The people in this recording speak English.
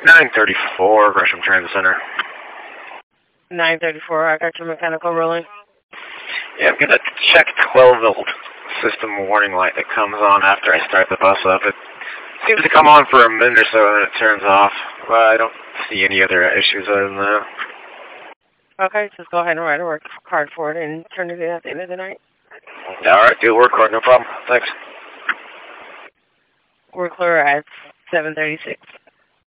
934 Gresham Transit Center. 934, I got your mechanical ruling. Yeah, I'm gonna check 12-volt system warning light that comes on after I start the bus up. It seems to come on for a minute or so and it turns off. But I don't see any other issues other than that. Okay, just go ahead and write a work card for it and turn it in at the end of the night. Alright, do a work card, no problem. Thanks. We're clear at 7:36.